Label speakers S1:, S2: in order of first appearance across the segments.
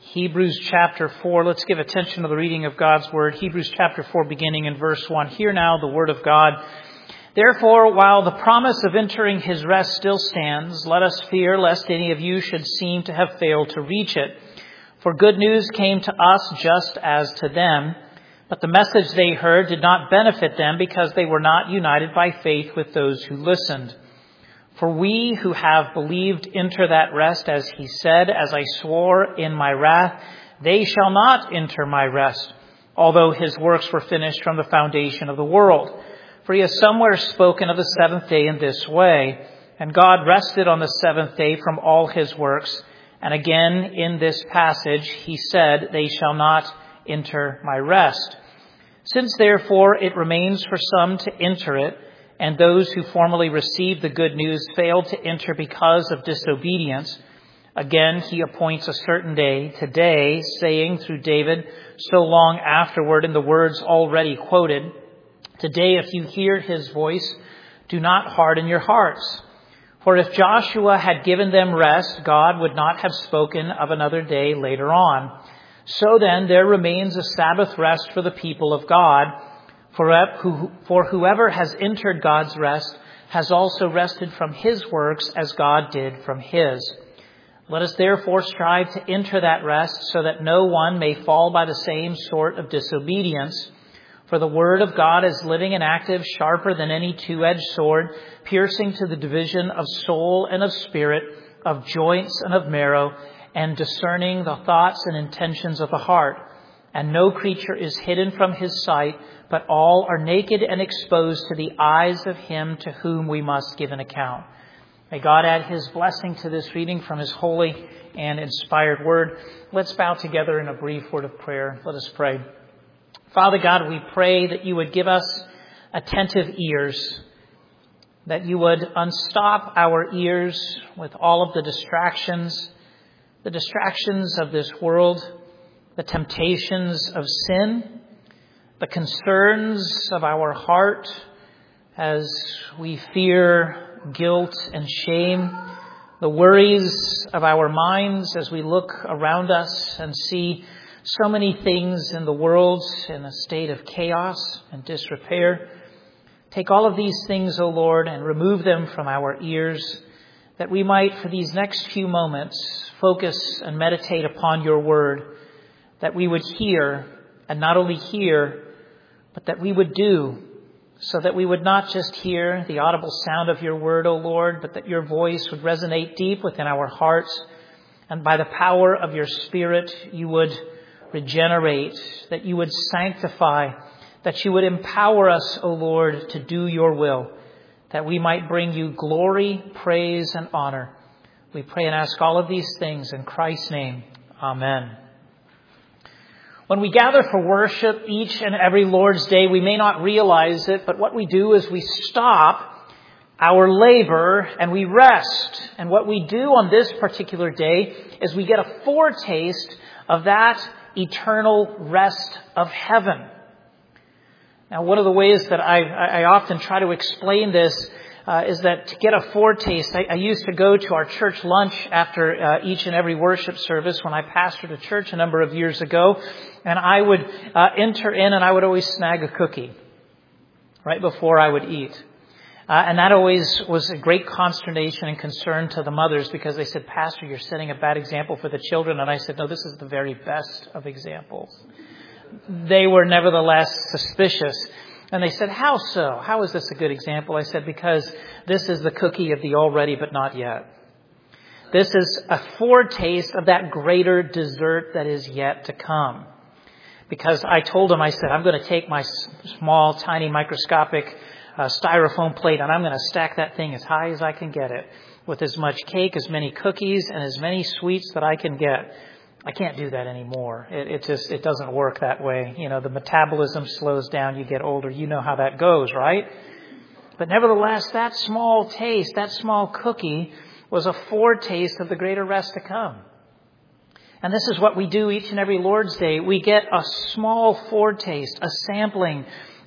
S1: Hebrews chapter 4. Let's give attention to the reading of God's word. Hebrews chapter 4, beginning in verse 1. Hear now the word of God. Therefore, while the promise of entering his rest still stands, let us fear lest any of you should seem to have failed to reach it. For good news came to us just as to them, but the message they heard did not benefit them because they were not united by faith with those who listened. For we who have believed enter that rest, as he said, as I swore in my wrath, they shall not enter my rest, although his works were finished from the foundation of the world. For he has somewhere spoken of the seventh day in this way, and God rested on the seventh day from all his works. And again, in this passage, he said, they shall not enter my rest. Since therefore it remains for some to enter it, and those who formerly received the good news failed to enter because of disobedience, again he appoints a certain day, today, saying through David so long afterward in the words already quoted, today if you hear his voice, do not harden your hearts. For if Joshua had given them rest, God would not have spoken of another day later on. So then there remains a Sabbath rest for the people of God. For whoever has entered God's rest has also rested from his works as God did from his. Let us therefore strive to enter that rest so that no one may fall by the same sort of disobedience. For the word of God is living and active, sharper than any two-edged sword, piercing to the division of soul and of spirit, of joints and of marrow, and discerning the thoughts and intentions of the heart. And no creature is hidden from his sight, but all are naked and exposed to the eyes of him to whom we must give an account. May God add his blessing to this reading from his holy and inspired word. Let's bow together in a brief word of prayer. Let us pray. Father God, we pray that you would give us attentive ears, that you would unstop our ears with all of the distractions of this world, the temptations of sin, the concerns of our heart as we fear guilt and shame, the worries of our minds as we look around us and see so many things in the world in a state of chaos and disrepair. Take all of these things, O Lord, and remove them from our ears, that we might, for these next few moments, focus and meditate upon your word, that we would hear, and not only hear, but that we would do, so that we would not just hear the audible sound of your word, O Lord, but that your voice would resonate deep within our hearts, and by the power of your Spirit, you would regenerate, that you would sanctify, that you would empower us, O Lord, to do your will, that we might bring you glory, praise, and honor. We pray and ask all of these things in Christ's name. Amen. When we gather for worship each and every Lord's Day, we may not realize it, but what we do is we stop our labor and we rest. And what we do on this particular day is we get a foretaste of that eternal rest of heaven. Now, one of the ways that I often try to explain this is that to get a foretaste, I used to go to our church lunch after each and every worship service when I pastored a church a number of years ago. And I would enter in and I would always snag a cookie right before I would eat. And that always was a great consternation and concern to the mothers because they said, Pastor, you're setting a bad example for the children. And I said, no, this is the very best of examples. They were nevertheless suspicious. And they said, how so? How is this a good example? I said, because this is the cookie of the already but not yet. This is a foretaste of that greater dessert that is yet to come. Because I told him, I said, I'm going to take my small, tiny, microscopic styrofoam plate and I'm going to stack that thing as high as I can get it with as much cake, as many cookies, and as many sweets that I can get. I can't do that anymore. It doesn't work that way. You know, the metabolism slows down. You get older. You know how that goes, right? But nevertheless, that small taste, that small cookie was a foretaste of the greater rest to come. And this is what we do each and every Lord's Day. We get a small foretaste, a sampling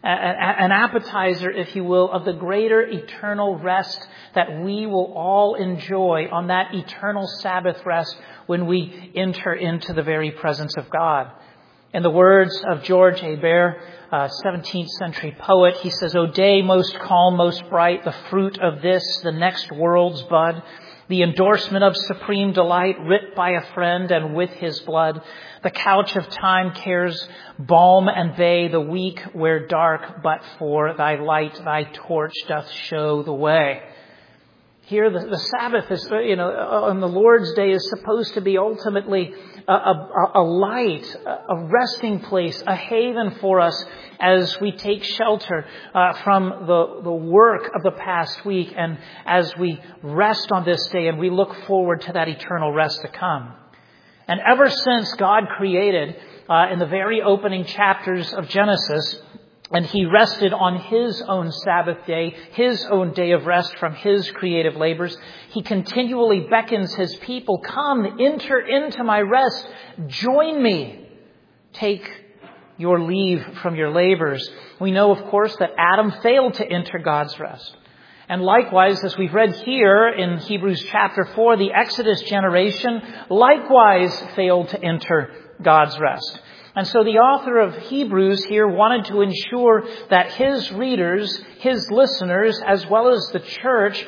S1: an appetizer, if you will, of the greater eternal rest that we will all enjoy on that eternal Sabbath rest when we enter into the very presence of God. In the words of George Hebert, 17th century poet, he says, "O day most calm, most bright, the fruit of this, the next world's bud, the endorsement of supreme delight, writ by a friend and with his blood. The couch of time cares balm and bay, the weak wear dark, but for thy light, thy torch doth show the way." Here the Sabbath is, on the Lord's Day is supposed to be ultimately a light, a resting place, a haven for us as we take shelter from the work of the past week and as we rest on this day and we look forward to that eternal rest to come. And ever since God created in the very opening chapters of Genesis, and he rested on his own Sabbath day, his own day of rest from his creative labors, he continually beckons his people, "Come, enter into my rest, join me, take your leave from your labors." We know, of course, that Adam failed to enter God's rest. And likewise, as we've read here in Hebrews chapter 4, the Exodus generation likewise failed to enter God's rest. And so the author of Hebrews here wanted to ensure that his readers, his listeners, as well as the church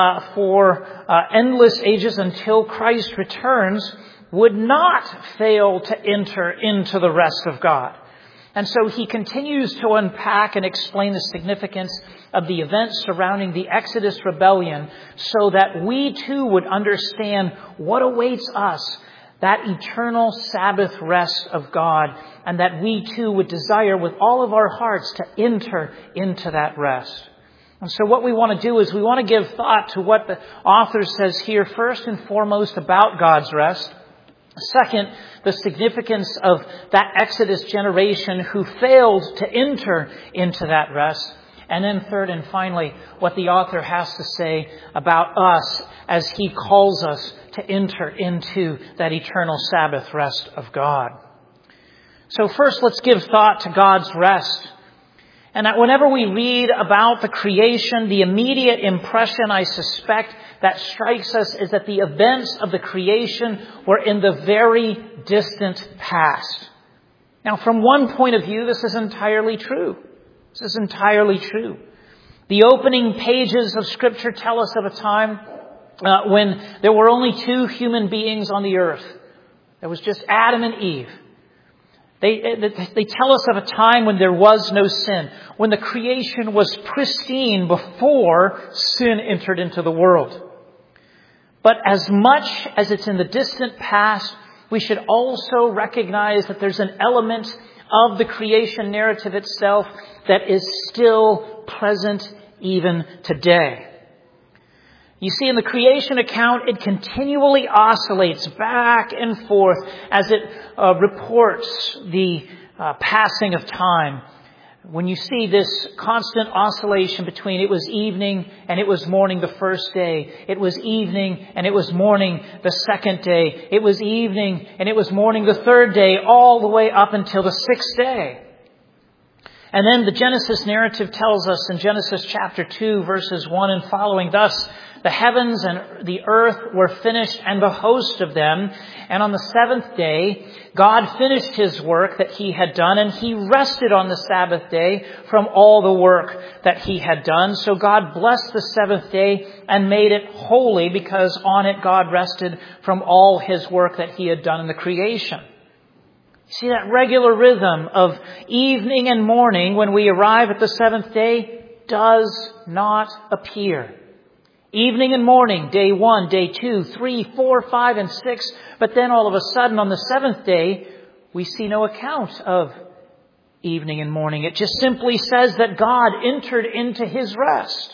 S1: for endless ages until Christ returns, would not fail to enter into the rest of God. And so he continues to unpack and explain the significance of the events surrounding the Exodus rebellion so that we too would understand what awaits us, that eternal Sabbath rest of God, and that we too would desire with all of our hearts to enter into that rest. And so what we want to do is we want to give thought to what the author says here, first and foremost about God's rest. Second, the significance of that Exodus generation who failed to enter into that rest. And then third and finally, what the author has to say about us as he calls us to enter into that eternal Sabbath rest of God. So first, let's give thought to God's rest. And that whenever we read about the creation, the immediate impression, I suspect, that strikes us is that the events of the creation were in the very distant past. Now, from one point of view, this is entirely true. This is entirely true. The opening pages of Scripture tell us of a time when there were only two human beings on the earth. There was just Adam and Eve. They tell us of a time when there was no sin, when the creation was pristine before sin entered into the world. But as much as it's in the distant past, we should also recognize that there's an element of the creation narrative itself that is still present even today. You see, in the creation account, it continually oscillates back and forth as it reports the passing of time. When you see this constant oscillation between it was evening and it was morning the first day, it was evening and it was morning the second day, it was evening and it was morning the third day, all the way up until the sixth day. And then the Genesis narrative tells us in Genesis chapter 2, verses 1 and following, "Thus the heavens and the earth were finished and the host of them. And on the seventh day, God finished his work that he had done, and he rested on the Sabbath day from all the work that he had done. So God blessed the seventh day and made it holy, because on it God rested from all his work that he had done in the creation." You see, that regular rhythm of evening and morning when we arrive at the seventh day does not appear. Evening and morning, day 1, day 2, 3, 4, 5, and 6. But then all of a sudden on the seventh day, we see no account of evening and morning. It just simply says that God entered into his rest.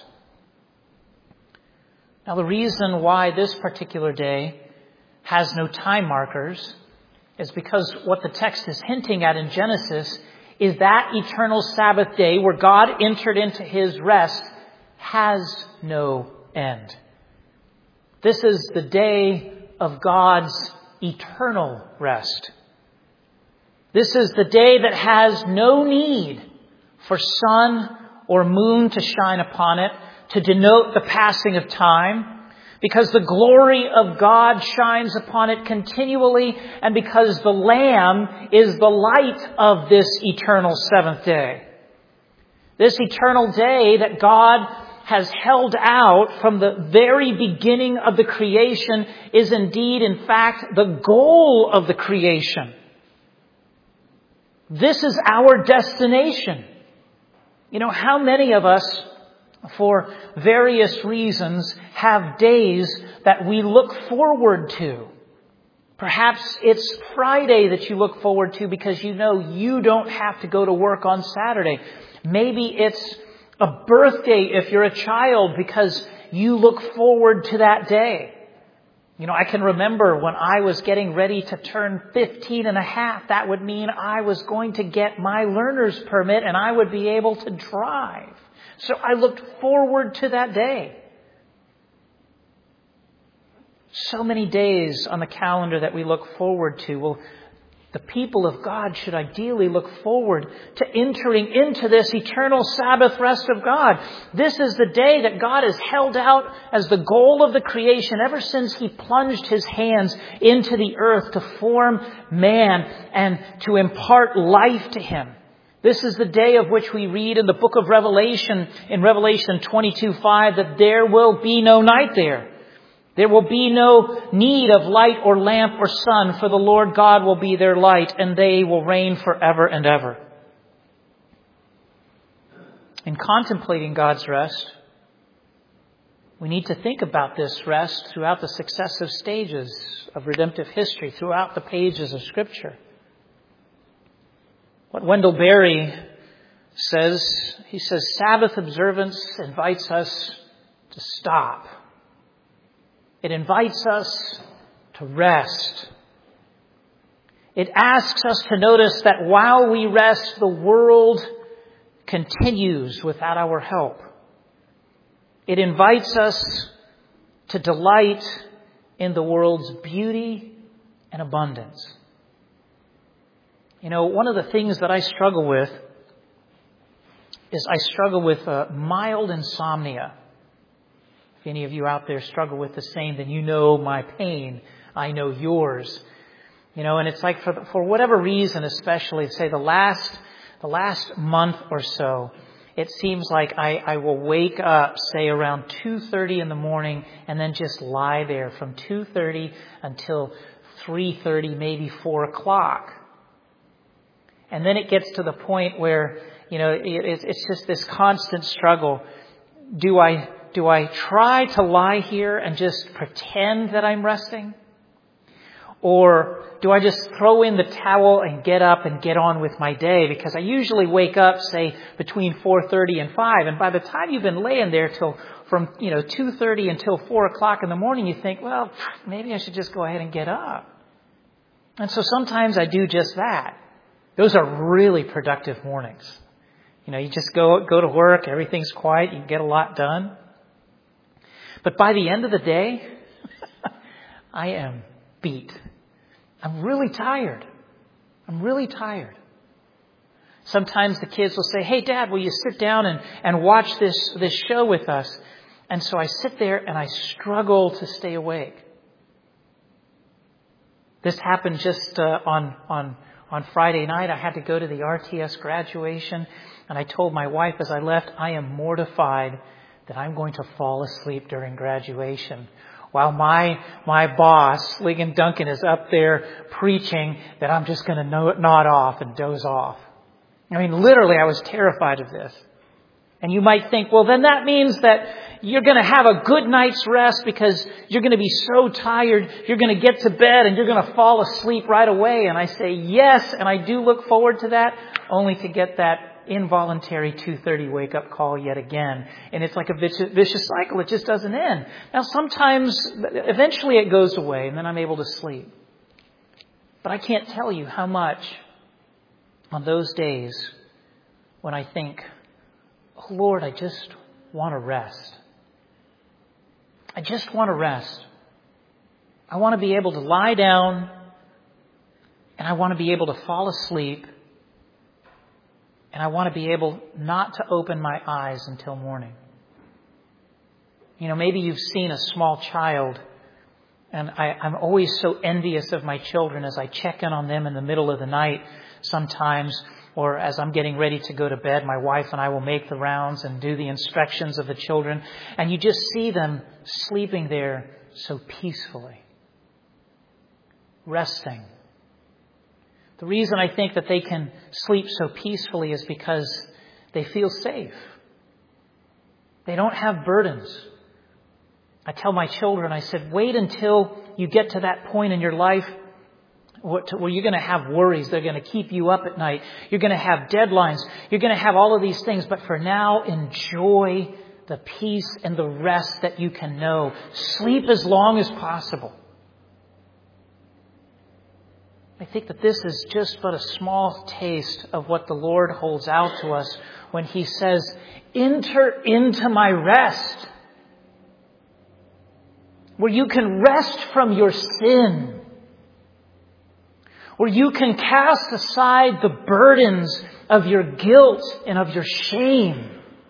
S1: Now, the reason why this particular day has no time markers is because what the text is hinting at in Genesis is that eternal Sabbath day where God entered into his rest has no end. This is the day of God's eternal rest. This is the day that has no need for sun or moon to shine upon it to denote the passing of time, because the glory of God shines upon it continually, and because the Lamb is the light of this eternal seventh day. This eternal day that God has held out from the very beginning of the creation is indeed, in fact, the goal of the creation. This is our destination. You know, how many of us, for various reasons, have days that we look forward to? Perhaps it's Friday that you look forward to because you know you don't have to go to work on Saturday. Maybe it's a birthday if you're a child because you look forward to that day. You know, I can remember when I was getting ready to turn 15 and a half, that would mean I was going to get my learner's permit and I would be able to drive. So I looked forward to that day. So many days on the calendar that we look forward to. Well, the people of God should ideally look forward to entering into this eternal Sabbath rest of God. This is the day that God has held out as the goal of the creation ever since He plunged His hands into the earth to form man and to impart life to him. This is the day of which we read in the book of Revelation, in Revelation 22:5, that there will be no night there. There will be no need of light or lamp or sun, for the Lord God will be their light, and they will reign forever and ever. In contemplating God's rest, we need to think about this rest throughout the successive stages of redemptive history, throughout the pages of Scripture. What Wendell Berry says, he says, Sabbath observance invites us to stop. It invites us to rest. It asks us to notice that while we rest, the world continues without our help. It invites us to delight in the world's beauty and abundance. You know, one of the things that I struggle with is I struggle with mild insomnia. If any of you out there struggle with the same, then you know my pain. I know yours. You know, and it's like for whatever reason, especially say the last month or so, it seems like I will wake up, say around 2:30 in the morning, and then just lie there from 2:30 until 3:30, maybe 4 o'clock. And then it gets to the point where, you know, it's just this constant struggle. Do I try to lie here and just pretend that I'm resting? Or do I just throw in the towel and get up and get on with my day? Because I usually wake up, say, between 4:30 and 5. And by the time you've been laying there from 2:30 until 4 o'clock in the morning, you think, well, maybe I should just go ahead and get up. And so sometimes I do just that. Those are really productive mornings. You know, you just go to work, everything's quiet, you can get a lot done. But by the end of the day, I am beat. I'm really tired. Sometimes the kids will say, hey, Dad, will you sit down and watch this show with us? And so I sit there and I struggle to stay awake. This happened just on Friday night. I had to go to the RTS graduation, and I told my wife as I left, I am mortified that I'm going to fall asleep during graduation while my boss, Ligon Duncan, is up there preaching that I'm just going to nod off and doze off. I mean, literally, I was terrified of this. And you might think, well, then that means that you're going to have a good night's rest because you're going to be so tired, you're going to get to bed and you're going to fall asleep right away. And I say yes, and I do look forward to that, only to get that involuntary 2:30 wake-up call yet again. And it's like a vicious cycle. It just doesn't end. Now, sometimes, eventually it goes away, and then I'm able to sleep. But I can't tell you how much on those days when I think, oh, Lord, I just want to rest. I just want to rest. I want to be able to lie down, and I want to be able to fall asleep And I want to be able not to open my eyes until morning. You know, maybe you've seen a small child, and I'm always so envious of my children as I check in on them in the middle of the night sometimes, or as I'm getting ready to go to bed. My wife and I will make the rounds and do the inspections of the children, and you just see them sleeping there so peacefully, resting. The reason I think that they can sleep so peacefully is because they feel safe. They don't have burdens. I tell my children, I said, wait until you get to that point in your life where you're going to have worries. They're going to keep you up at night. You're going to have deadlines. You're going to have all of these things. But for now, enjoy the peace and the rest that you can know. Sleep as long as possible. I think that this is just but a small taste of what the Lord holds out to us when He says, enter into my rest, where you can rest from your sin, where you can cast aside the burdens of your guilt and of your shame,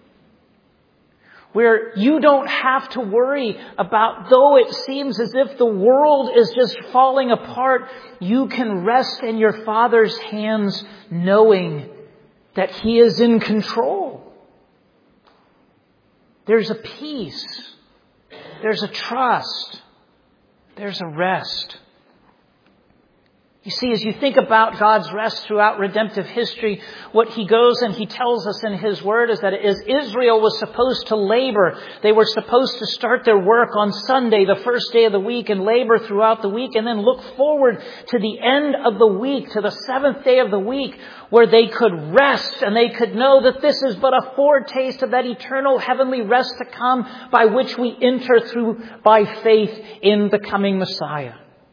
S1: where you don't have to worry about, though it seems as if the world is just falling apart, you can rest in your Father's hands knowing that He is in control. There's a peace. There's a trust. There's a rest. You see, as you think about God's rest throughout redemptive history, what He goes and He tells us in His Word is that as Israel was supposed to labor, they were supposed to start their work on Sunday, the first day of the week, and labor throughout the week, and then look forward to the end of the week, to the seventh day of the week, where they could rest and they could know that this is but a foretaste of that eternal heavenly rest to come, by which we enter through by faith in the coming Messiah.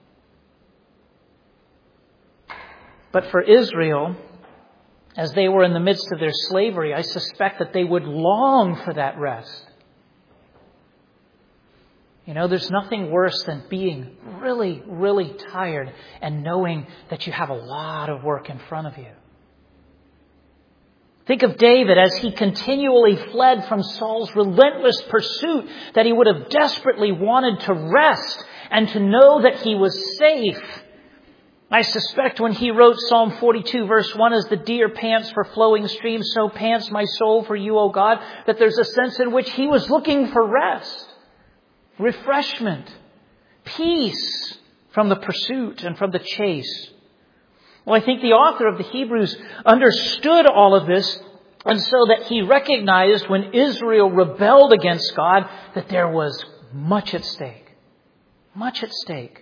S1: But for Israel, as they were in the midst of their slavery, I suspect that they would long for that rest. You know, there's nothing worse than being really, really tired and knowing that you have a lot of work in front of you. Think of David as he continually fled from Saul's relentless pursuit, that he would have desperately wanted to rest and to know that he was safe. I suspect when he wrote Psalm 42 verse 1, as the deer pants for flowing streams, so pants my soul for you, O God, that there's a sense in which he was looking for rest, refreshment, peace from the pursuit and from the chase. Well, I think the author of the Hebrews understood all of this, and so that he recognized when Israel rebelled against God that there was much at stake. Much at stake.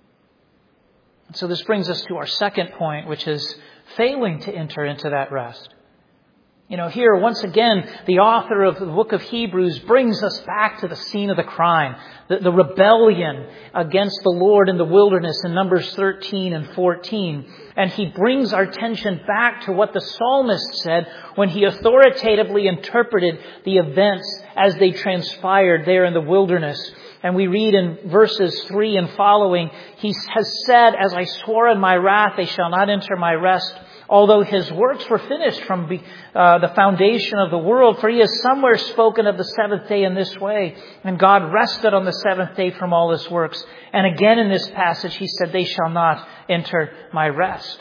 S1: So this brings us to our second point, which is failing to enter into that rest. You know, here, once again, the author of the book of Hebrews brings us back to the scene of the crime, the rebellion against the Lord in the wilderness in Numbers 13 and 14. And he brings our attention back to what the psalmist said when he authoritatively interpreted the events as they transpired there in the wilderness. And we read in verses 3 and following, he has said, as I swore in my wrath, they shall not enter my rest, although his works were finished from the foundation of the world. For he has somewhere spoken of the seventh day in this way. And God rested on the seventh day from all his works. And again in this passage, he said, they shall not enter my rest.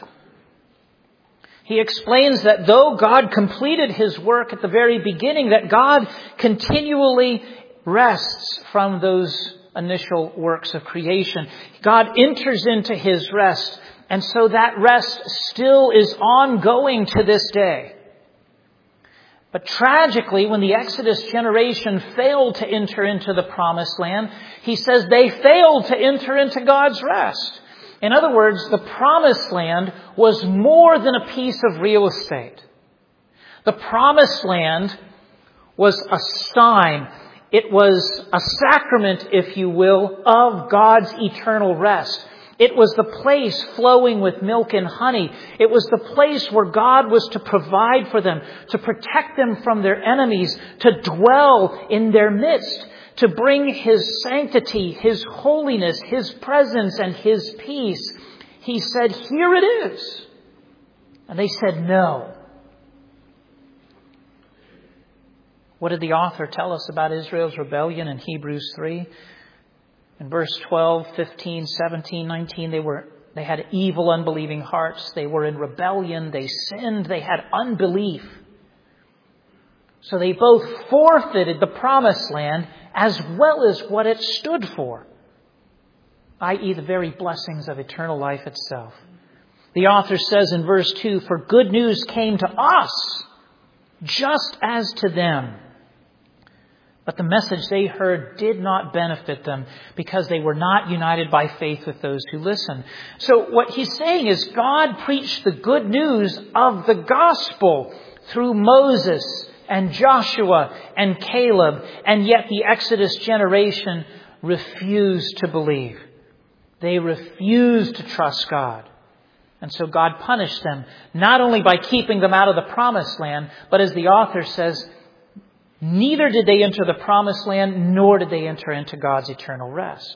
S1: He explains that though God completed his work at the very beginning, that God continually rests from those initial works of creation. God enters into his rest, and so that rest still is ongoing to this day. But tragically, when the Exodus generation failed to enter into the promised land, he says they failed to enter into God's rest. In other words, the promised land was more than a piece of real estate. The promised land was a sign. It was a sacrament, if you will, of God's eternal rest. It was the place flowing with milk and honey. It was the place where God was to provide for them, to protect them from their enemies, to dwell in their midst, to bring his sanctity, his holiness, his presence, and his peace. He said, here it is. And they said, no. What did the author tell us about Israel's rebellion in Hebrews 3? In verse 12, 15, 17, 19, they had evil, unbelieving hearts. They were in rebellion. They sinned. They had unbelief. So they both forfeited the promised land as well as what it stood for, i.e. the very blessings of eternal life itself. The author says in verse 2, "For good news came to us, just as to them. But the message they heard did not benefit them because they were not united by faith with those who listened." So what he's saying is God preached the good news of the gospel through Moses and Joshua and Caleb, and yet the Exodus generation refused to believe. They refused to trust God. And so God punished them, not only by keeping them out of the promised land, but as the author says, neither did they enter the promised land, nor did they enter into God's eternal rest.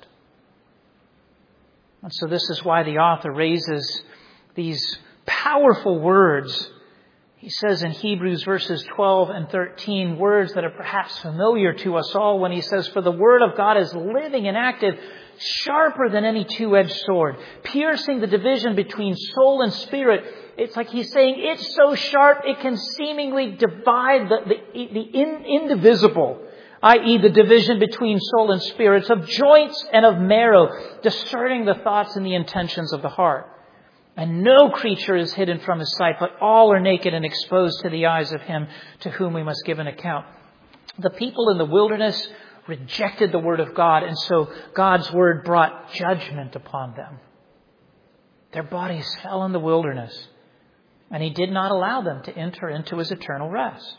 S1: And so this is why the author raises these powerful words. He says in Hebrews verses 12 and 13, words that are perhaps familiar to us all when he says, "For the word of God is living and active, sharper than any two-edged sword, piercing the division between soul and spirit." It's like he's saying it's so sharp it can seemingly divide the indivisible, i.e. the division between soul and spirits, of joints and of marrow, discerning the thoughts and the intentions of the heart. And no creature is hidden from his sight, but all are naked and exposed to the eyes of him to whom we must give an account. The people in the wilderness rejected the word of God, and so God's word brought judgment upon them. Their bodies fell in the wilderness, and he did not allow them to enter into his eternal rest.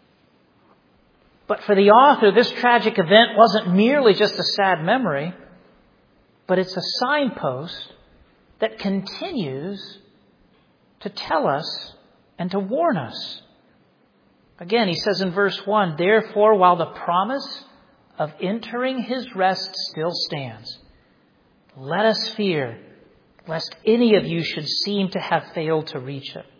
S1: But for the author, this tragic event wasn't merely just a sad memory, but it's a signpost that continues to tell us and to warn us. Again, he says in verse 1, "Therefore, while the promise of entering his rest still stands, let us fear, lest any of you should seem to have failed to reach it."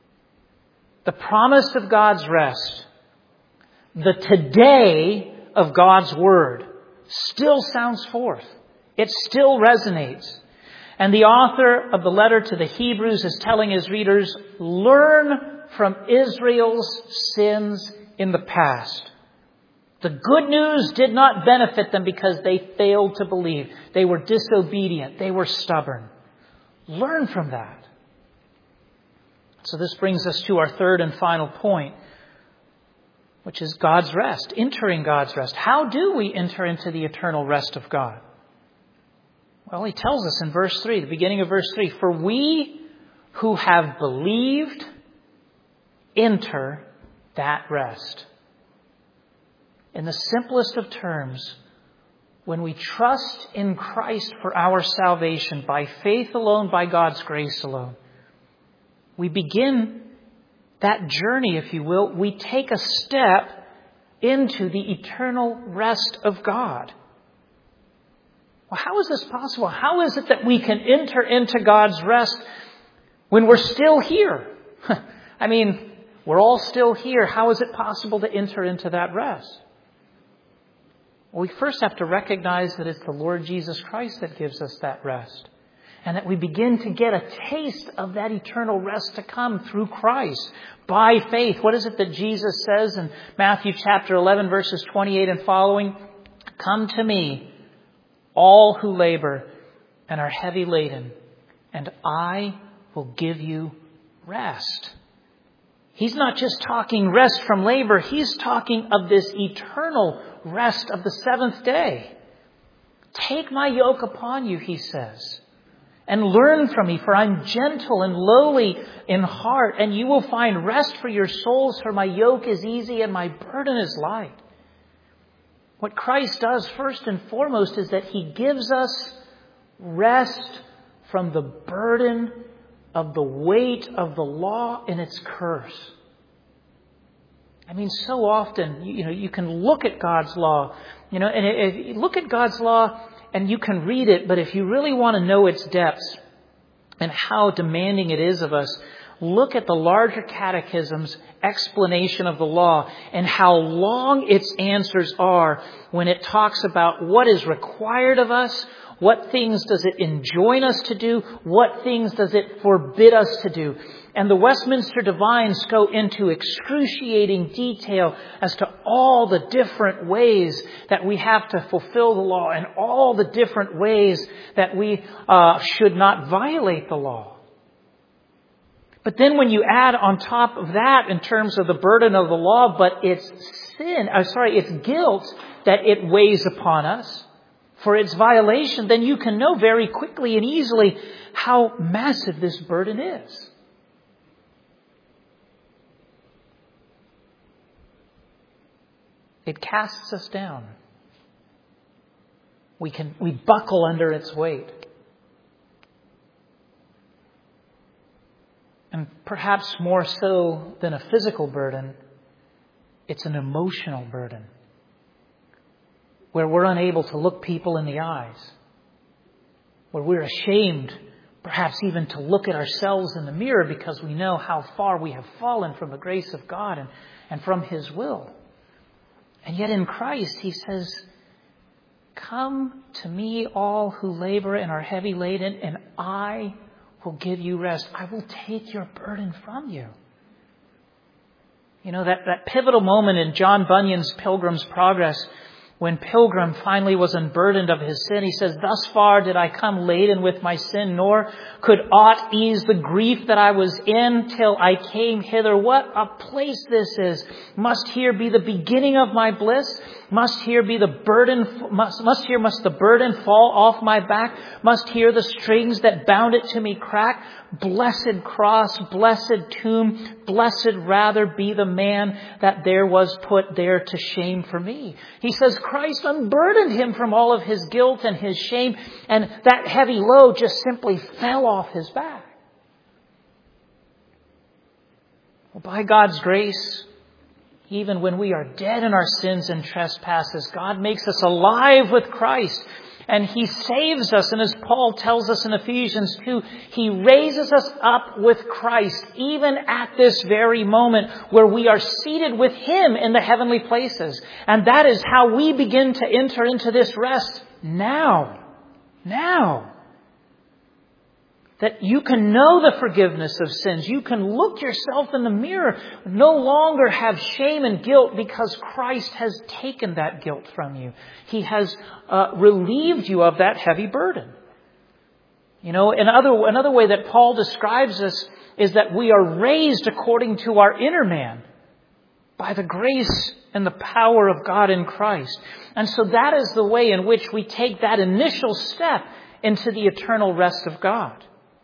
S1: The promise of God's rest, the today of God's word, still sounds forth. It still resonates. And the author of the letter to the Hebrews is telling his readers, learn from Israel's sins in the past. The good news did not benefit them because they failed to believe. They were disobedient. They were stubborn. Learn from that. So this brings us to our third and final point, which is God's rest, entering God's rest. How do we enter into the eternal rest of God? Well, he tells us in verse 3, the beginning of verse 3, "For we who have believed enter that rest." In the simplest of terms, when we trust in Christ for our salvation by faith alone, by God's grace alone, we begin that journey, if you will. We take a step into the eternal rest of God. Well, how is this possible? How is it that we can enter into God's rest when we're still here? I mean, we're all still here. How is it possible to enter into that rest? Well, we first have to recognize that it's the Lord Jesus Christ that gives us that rest, and that we begin to get a taste of that eternal rest to come through Christ by faith. What is it that Jesus says in Matthew chapter 11, verses 28 and following? "Come to me, all who labor and are heavy laden, and I will give you rest." He's not just talking rest from labor. He's talking of this eternal rest of the seventh day. "Take my yoke upon you," he says, "and learn from me, for I'm gentle and lowly in heart, and you will find rest for your souls, for my yoke is easy and my burden is light." What Christ does first and foremost is that he gives us rest from the burden of the weight of the law and its curse. I mean, so often, you can look at God's law, and if you look at God's law and you can read it, but if you really want to know its depths and how demanding it is of us, look at the larger catechism's explanation of the law and how long its answers are when it talks about what is required of us, what things does it enjoin us to do, what things does it forbid us to do. And the Westminster Divines go into excruciating detail as to all the different ways that we have to fulfill the law and all the different ways that we should not violate the law. But then when you add on top of that in terms of the burden of the law, but it's it's guilt that it weighs upon us for its violation, then you can know very quickly and easily how massive this burden is. It casts us down. We buckle under its weight. And perhaps more so than a physical burden, it's an emotional burden, where we're unable to look people in the eyes, where we're ashamed, perhaps even to look at ourselves in the mirror because we know how far we have fallen from the grace of God and from His will. And yet in Christ, He says, "Come to me, all who labor and are heavy laden, and I will give you rest. I will take your burden from you." You know, that pivotal moment in John Bunyan's Pilgrim's Progress, when Pilgrim finally was unburdened of his sin, he says, "Thus far did I come laden with my sin, nor could aught ease the grief that I was in till I came hither. What a place this is! Must here be the beginning of my bliss? Must here be the burden? Must the burden fall off my back? Must here the strings that bound it to me crack? Blessed cross, blessed tomb, blessed rather be the man that there was put there to shame for me." He says Christ unburdened him from all of his guilt and his shame, and that heavy load just simply fell off his back. Well, by God's grace, even when we are dead in our sins and trespasses, God makes us alive with Christ. And He saves us. And as Paul tells us in Ephesians 2, He raises us up with Christ, even at this very moment where we are seated with Him in the heavenly places. And that is how we begin to enter into this rest now. Now. That you can know the forgiveness of sins. You can look yourself in the mirror, no longer have shame and guilt because Christ has taken that guilt from you. He has relieved you of that heavy burden. You know, another way that Paul describes this is that we are raised according to our inner man by the grace and the power of God in Christ. And so that is the way in which we take that initial step into the eternal rest of God.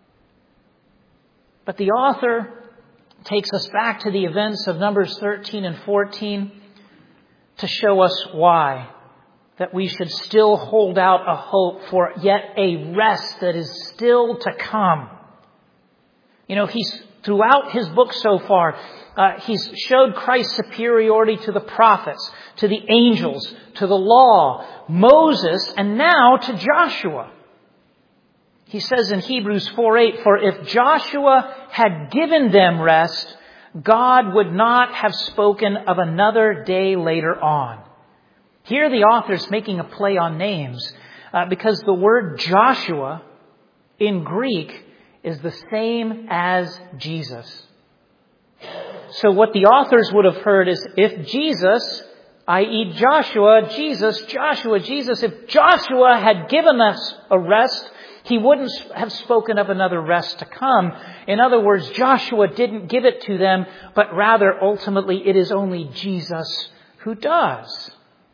S1: But the author takes us back to the events of Numbers 13 and 14 to show us why. That we should still hold out a hope for yet a rest that is still to come. You know, throughout his book so far, he's showed Christ's superiority to the prophets, to the angels, to the law, Moses, and now to Joshua. He says in Hebrews 4:8, "For if Joshua had given them rest, God would not have spoken of another day later on." Here the author's making a play on names because the word Joshua in Greek is the same as Jesus. So what the authors would have heard is if Jesus, i.e. Jesus, if Joshua had given us a rest, He wouldn't have spoken of another rest to come. In other words, Joshua didn't give it to them, but rather ultimately it is only Jesus who does.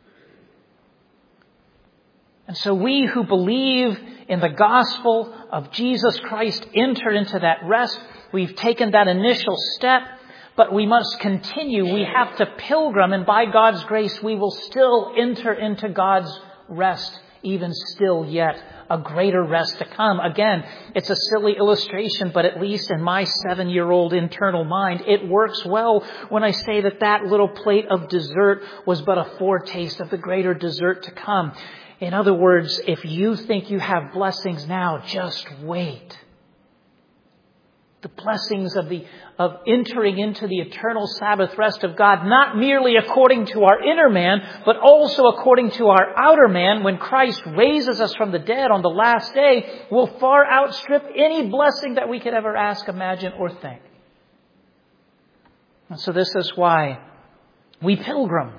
S1: And so we who believe in the gospel of Jesus Christ enter into that rest. We've taken that initial step, but we must continue. We have to pilgrim, and by God's grace, we will still enter into God's rest, even still yet a greater rest to come. Again, it's a silly illustration, but at least in my 7-year-old internal mind, it works well when I say that little plate of dessert was but a foretaste of the greater dessert to come. In other words, if you think you have blessings now, just wait. The blessings of entering into the eternal Sabbath rest of God, not merely according to our inner man, but also according to our outer man, when Christ raises us from the dead on the last day, will far outstrip any blessing that we could ever ask, imagine, or think. And so this is why we pilgrim.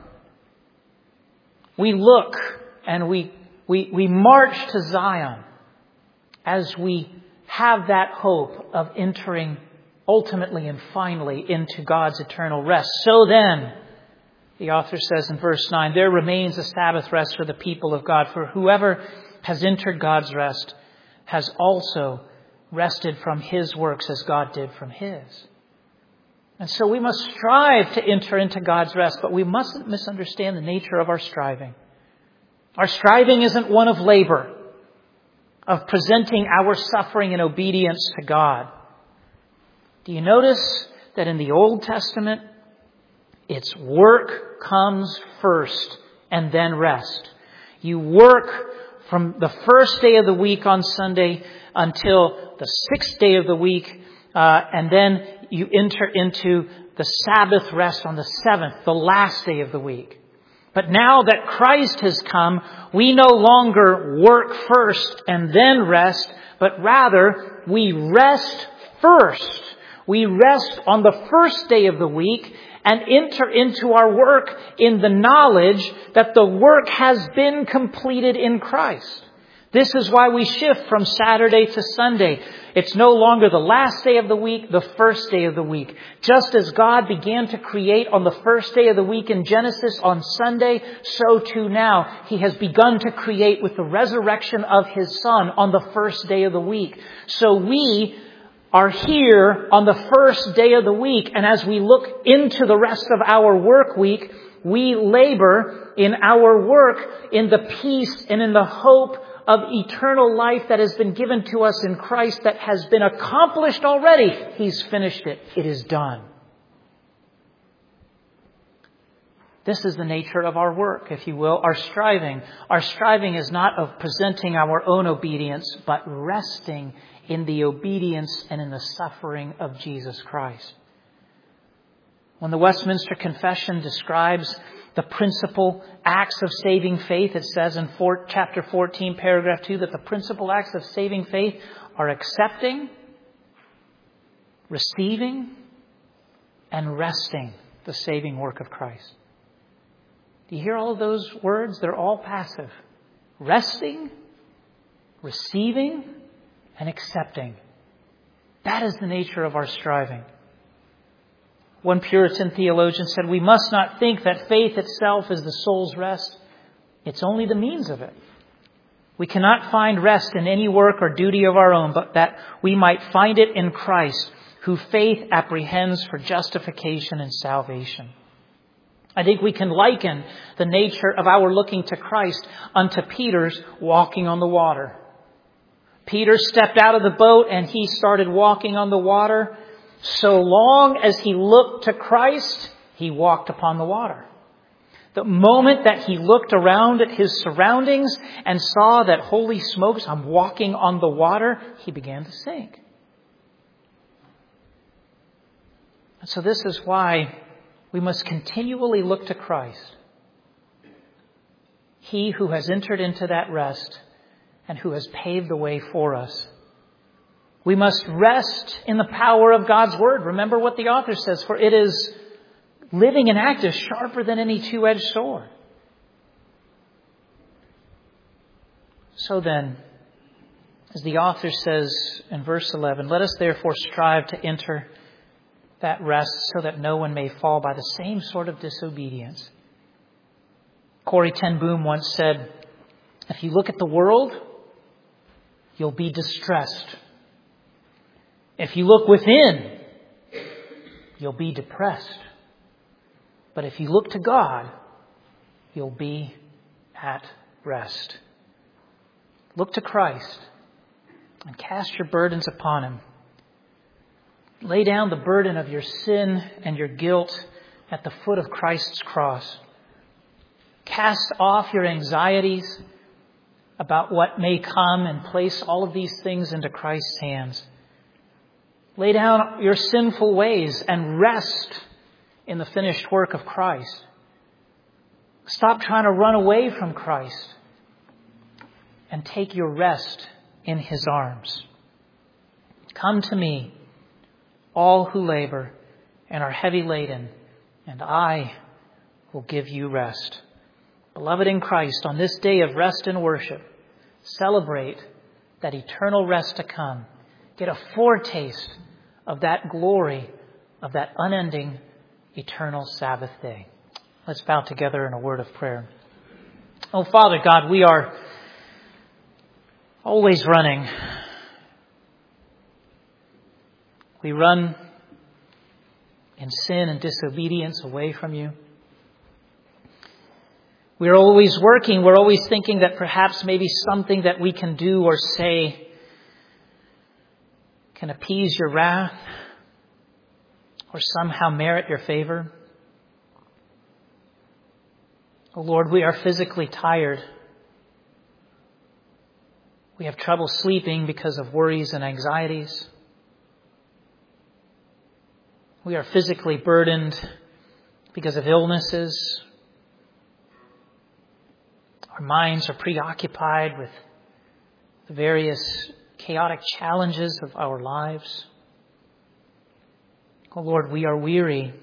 S1: We look and we march to Zion as we have that hope of entering ultimately and finally into God's eternal rest. So then, the author says in verse 9, there remains a Sabbath rest for the people of God. For whoever has entered God's rest has also rested from his works as God did from his. And so we must strive to enter into God's rest, but we mustn't misunderstand the nature of our striving. Our striving isn't one of labor, of presenting our suffering in obedience to God. Do you notice that in the Old Testament, it's work comes first and then rest. You work from the first day of the week on Sunday until the sixth day of the week, and then you enter into the Sabbath rest on the seventh, the last day of the week. But now that Christ has come, we no longer work first and then rest, but rather we rest first. We rest on the first day of the week and enter into our work in the knowledge that the work has been completed in Christ. This is why we shift from Saturday to Sunday. It's no longer the last day of the week, the first day of the week. Just as God began to create on the first day of the week in Genesis on Sunday, so too now He has begun to create with the resurrection of His Son on the first day of the week. So we are here on the first day of the week, and as we look into the rest of our work week, we labor in our work in the peace and in the hope of eternal life that has been given to us in Christ, that has been accomplished already. He's finished it. It is done. This is the nature of our work, if you will, our striving. Our striving is not of presenting our own obedience, but resting in the obedience and in the suffering of Jesus Christ. When the Westminster Confession describes the principal acts of saving faith, it says in chapter 14, paragraph 2, that the principal acts of saving faith are accepting, receiving, and resting the saving work of Christ. Do you hear all of those words? They're all passive. Resting, receiving, and accepting. That is the nature of our striving. One Puritan theologian said, we must not think that faith itself is the soul's rest. It's only the means of it. We cannot find rest in any work or duty of our own, but that we might find it in Christ, who faith apprehends for justification and salvation. I think we can liken the nature of our looking to Christ unto Peter's walking on the water. Peter stepped out of the boat and he started walking on the water. So long as he looked to Christ, he walked upon the water. The moment that he looked around at his surroundings and saw that, holy smokes, I'm walking on the water, he began to sink. And so this is why we must continually look to Christ. He who has entered into that rest and who has paved the way for us. We must rest in the power of God's Word. Remember what the author says, for it is living and active, sharper than any two-edged sword. So then, as the author says in verse 11, let us therefore strive to enter that rest so that no one may fall by the same sort of disobedience. Corrie ten Boom once said, if you look at the world, you'll be distressed. If you look within, you'll be depressed. But if you look to God, you'll be at rest. Look to Christ and cast your burdens upon Him. Lay down the burden of your sin and your guilt at the foot of Christ's cross. Cast off your anxieties about what may come and place all of these things into Christ's hands. Lay down your sinful ways and rest in the finished work of Christ. Stop trying to run away from Christ and take your rest in His arms. Come to me, all who labor and are heavy laden, and I will give you rest. Beloved in Christ, on this day of rest and worship, celebrate that eternal rest to come. Get a foretaste of that glory of that unending eternal Sabbath day. Let's bow together in a word of prayer. Oh, Father God, we are always running. We run in sin and disobedience away from you. We're always working. We're always thinking that perhaps maybe something that we can do or say can appease your wrath or somehow merit your favor. Oh Lord, we are physically tired. We have trouble sleeping because of worries and anxieties. We are physically burdened because of illnesses. Our minds are preoccupied with the various chaotic challenges of our lives. Oh Lord, we are weary.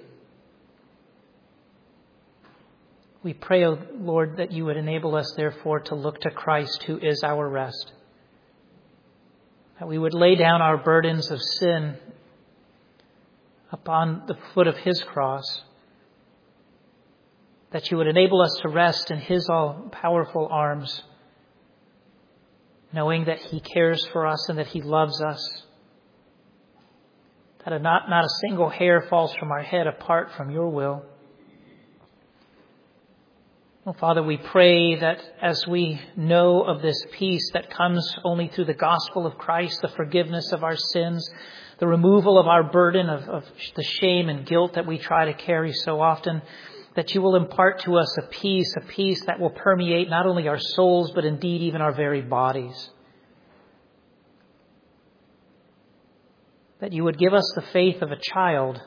S1: We pray, oh Lord, that you would enable us, therefore, to look to Christ, who is our rest. That we would lay down our burdens of sin upon the foot of His cross. That you would enable us to rest in His all-powerful arms, knowing that He cares for us and that He loves us. That not a single hair falls from our head apart from your will. Oh, Father, we pray that as we know of this peace that comes only through the gospel of Christ, the forgiveness of our sins, the removal of our burden of the shame and guilt that we try to carry so often, that you will impart to us a peace that will permeate not only our souls, but indeed even our very bodies. That you would give us the faith of a child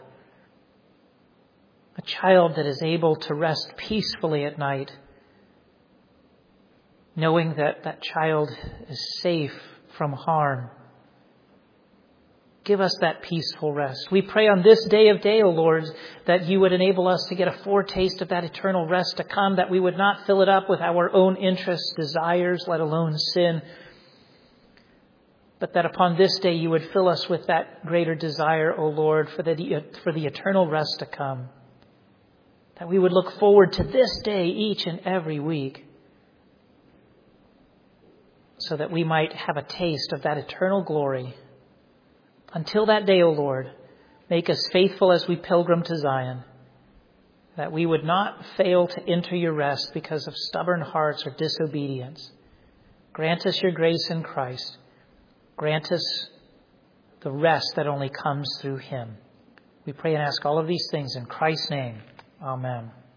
S1: that is able to rest peacefully at night, knowing that that child is safe from harm. Give us that peaceful rest. We pray on this day of day, O Lord, that you would enable us to get a foretaste of that eternal rest to come, that we would not fill it up with our own interests, desires, let alone sin, but that upon this day you would fill us with that greater desire, O Lord, for the eternal rest to come. That we would look forward to this day each and every week, so that we might have a taste of that eternal glory. Until that day, O Lord, make us faithful as we pilgrim to Zion, that we would not fail to enter your rest because of stubborn hearts or disobedience. Grant us your grace in Christ. Grant us the rest that only comes through Him. We pray and ask all of these things in Christ's name. Amen.